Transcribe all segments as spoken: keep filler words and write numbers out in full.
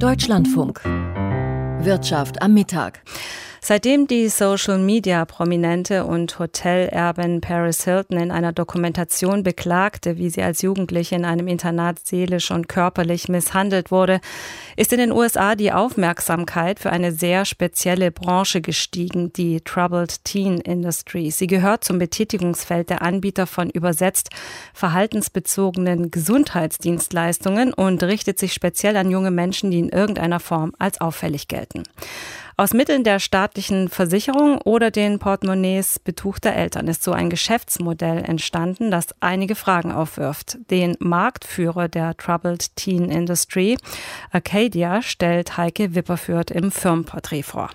Deutschlandfunk. Wirtschaft am Mittag. Seitdem die Social-Media-Prominente und Hotelerbin Paris Hilton in einer Dokumentation beklagte, wie sie als Jugendliche in einem Internat seelisch und körperlich misshandelt wurde, ist in den U S A die Aufmerksamkeit für eine sehr spezielle Branche gestiegen, die Troubled Teen Industry. Sie gehört zum Betätigungsfeld der Anbieter von übersetzt verhaltensbezogenen Gesundheitsdienstleistungen und richtet sich speziell an junge Menschen, die in irgendeiner Form als auffällig gelten. Aus Mitteln der staatlichen Versicherung oder den Portemonnaies betuchter Eltern ist so ein Geschäftsmodell entstanden, das einige Fragen aufwirft. Den Marktführer der Troubled Teen Industry, Arcadia, stellt Heike Wipperfürth im Firmenporträt vor.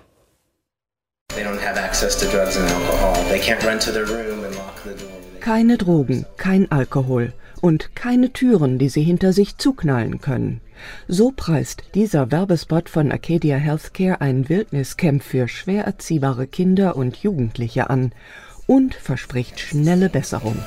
Keine Drogen, kein Alkohol und keine Türen, die sie hinter sich zuknallen können. So preist dieser Werbespot von Arcadia Healthcare ein Wildniscamp für schwer erziehbare Kinder und Jugendliche an und verspricht schnelle Besserung.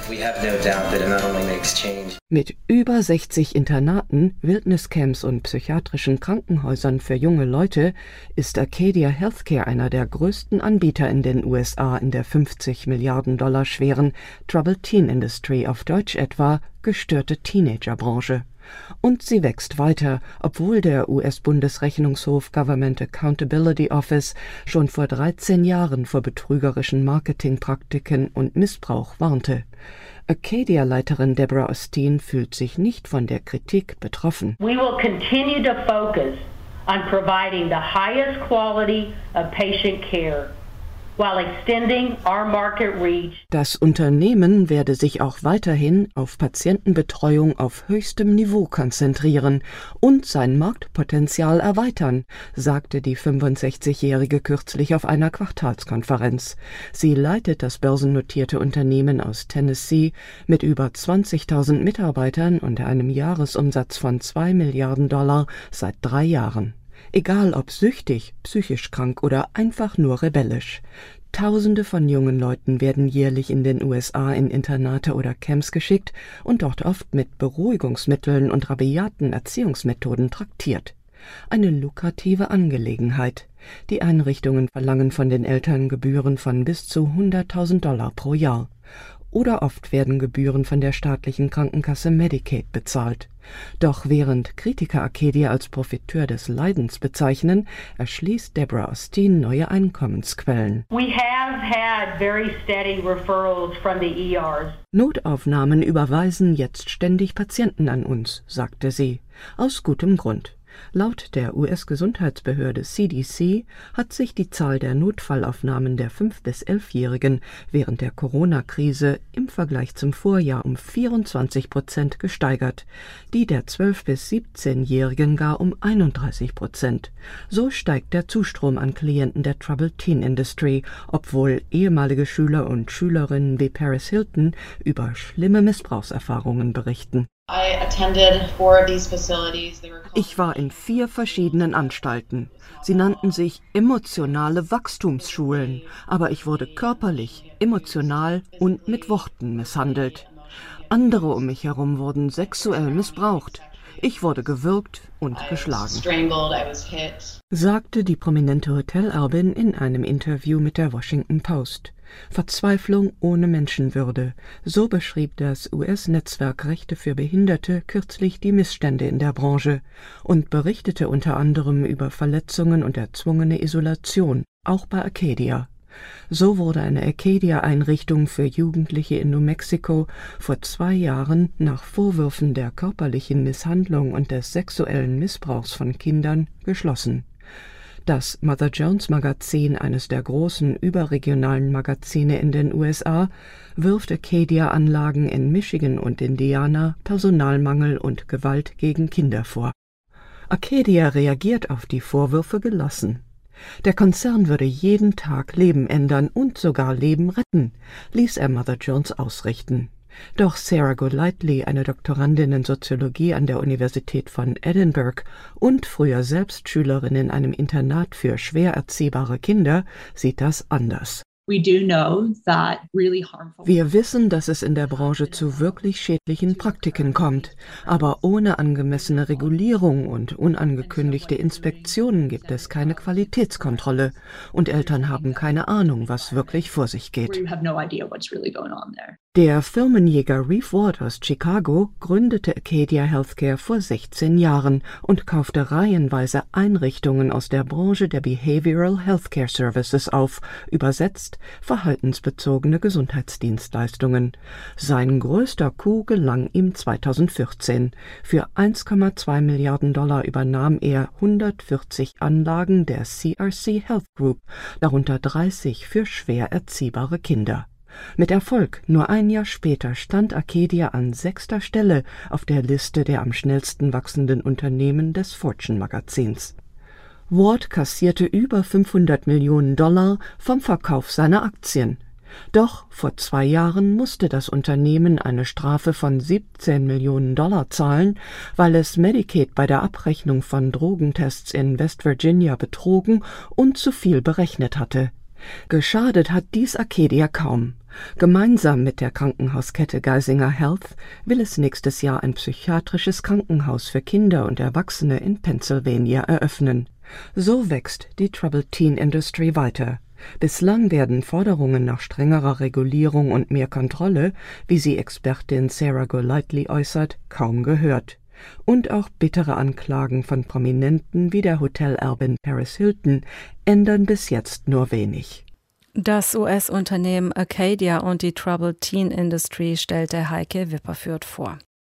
Mit über sechzig Internaten, Wildniscamps und psychiatrischen Krankenhäusern für junge Leute ist Arcadia Healthcare einer der größten Anbieter in den U S A in der fünfzig Milliarden Dollar schweren Troubled Teen Industry, auf Deutsch etwa gestörte Teenagerbranche. Und sie wächst weiter, obwohl der U S-Bundesrechnungshof Government Accountability Office schon vor dreizehn Jahren vor betrügerischen Marketingpraktiken und Missbrauch warnte. Arcadia-Leiterin Deborah Osteen fühlt sich nicht von der Kritik betroffen. We will continue to focus on providing the highest quality of patient care, while extending our market reach. Das Unternehmen werde sich auch weiterhin auf Patientenbetreuung auf höchstem Niveau konzentrieren und sein Marktpotenzial erweitern, sagte die fünfundsechzigjährige kürzlich auf einer Quartalskonferenz. Sie leitet das börsennotierte Unternehmen aus Tennessee mit über zwanzigtausend Mitarbeitern und einem Jahresumsatz von zwei Milliarden Dollar seit drei Jahren. Egal ob süchtig, psychisch krank oder einfach nur rebellisch. Tausende von jungen Leuten werden jährlich in den U S A in Internate oder Camps geschickt und dort oft mit Beruhigungsmitteln und rabiaten Erziehungsmethoden traktiert. Eine lukrative Angelegenheit. Die Einrichtungen verlangen von den Eltern Gebühren von bis zu hunderttausend Dollar pro Jahr. Oder oft werden Gebühren von der staatlichen Krankenkasse Medicaid bezahlt. Doch während Kritiker Arcadia als Profiteur des Leidens bezeichnen, erschließt Deborah Osteen neue Einkommensquellen. We have had very steady referrals from the E Rs. Notaufnahmen überweisen jetzt ständig Patienten an uns, sagte sie, aus gutem Grund. Laut der U S-Gesundheitsbehörde C D C hat sich die Zahl der Notfallaufnahmen der fünf- bis elfjährigen während der Corona-Krise im Vergleich zum Vorjahr um vierundzwanzig Prozent gesteigert, die der zwölf- bis siebzehnjährigen gar um einunddreißig Prozent. So steigt der Zustrom an Klienten der Troubled Teen Industry, obwohl ehemalige Schüler und Schülerinnen wie Paris Hilton über schlimme Missbrauchserfahrungen berichten. Ich war in vier verschiedenen Anstalten. Sie nannten sich emotionale Wachstumsschulen, aber ich wurde körperlich, emotional und mit Worten misshandelt. Andere um mich herum wurden sexuell missbraucht. Ich wurde gewürgt und geschlagen, sagte die prominente Hotelerbin in einem Interview mit der Washington Post. Verzweiflung ohne Menschenwürde, so beschrieb das U S-Netzwerk Rechte für Behinderte kürzlich die Missstände in der Branche und berichtete unter anderem über Verletzungen und erzwungene Isolation, auch bei Arcadia. So wurde eine Arcadia-Einrichtung für Jugendliche in New Mexico vor zwei Jahren nach Vorwürfen der körperlichen Misshandlung und des sexuellen Missbrauchs von Kindern geschlossen. Das Mother Jones Magazin, eines der großen überregionalen Magazine in den U S A, wirft Arcadia-Anlagen in Michigan und Indiana Personalmangel und Gewalt gegen Kinder vor. Arcadia reagiert auf die Vorwürfe gelassen. Der Konzern würde jeden Tag Leben ändern und sogar Leben retten, ließ er Mother Jones ausrichten. Doch Sarah Golightly, eine Doktorandin in Soziologie an der Universität von Edinburgh und früher selbst Schülerin in einem Internat für schwer erziehbare Kinder, sieht das anders. Wir wissen, dass es in der Branche zu wirklich schädlichen Praktiken kommt. Aber ohne angemessene Regulierung und unangekündigte Inspektionen gibt es keine Qualitätskontrolle. Und Eltern haben keine Ahnung, was wirklich vor sich geht. Der Firmenjäger Reeve Ward aus Chicago gründete Acadia Healthcare vor sechzehn Jahren und kaufte reihenweise Einrichtungen aus der Branche der Behavioral Healthcare Services auf, übersetzt verhaltensbezogene Gesundheitsdienstleistungen. Sein größter Coup gelang ihm zweitausendvierzehn. Für eins Komma zwei Milliarden Dollar übernahm er hundertvierzig Anlagen der C R C Health Group, darunter dreißig für schwer erziehbare Kinder. Mit Erfolg. Nur ein Jahr später stand Acadia an sechster Stelle auf der Liste der am schnellsten wachsenden Unternehmen des Fortune-Magazins. Ward kassierte über fünfhundert Millionen Dollar vom Verkauf seiner Aktien. Doch vor zwei Jahren musste das Unternehmen eine Strafe von siebzehn Millionen Dollar zahlen, weil es Medicaid bei der Abrechnung von Drogentests in West Virginia betrogen und zu viel berechnet hatte. Geschadet hat dies Acadia kaum. Gemeinsam mit der Krankenhauskette Geisinger Health will es nächstes Jahr ein psychiatrisches Krankenhaus für Kinder und Erwachsene in Pennsylvania eröffnen. So wächst die Troubled Teen Industry weiter. Bislang werden Forderungen nach strengerer Regulierung und mehr Kontrolle, wie sie Expertin Sarah Golightly äußert, kaum gehört. Und auch bittere Anklagen von Prominenten wie der Hotelerbin Paris Hilton ändern bis jetzt nur wenig. Das U S-Unternehmen Acadia und die Troubled Teen Industry stellte Heike Wipperfürth vor.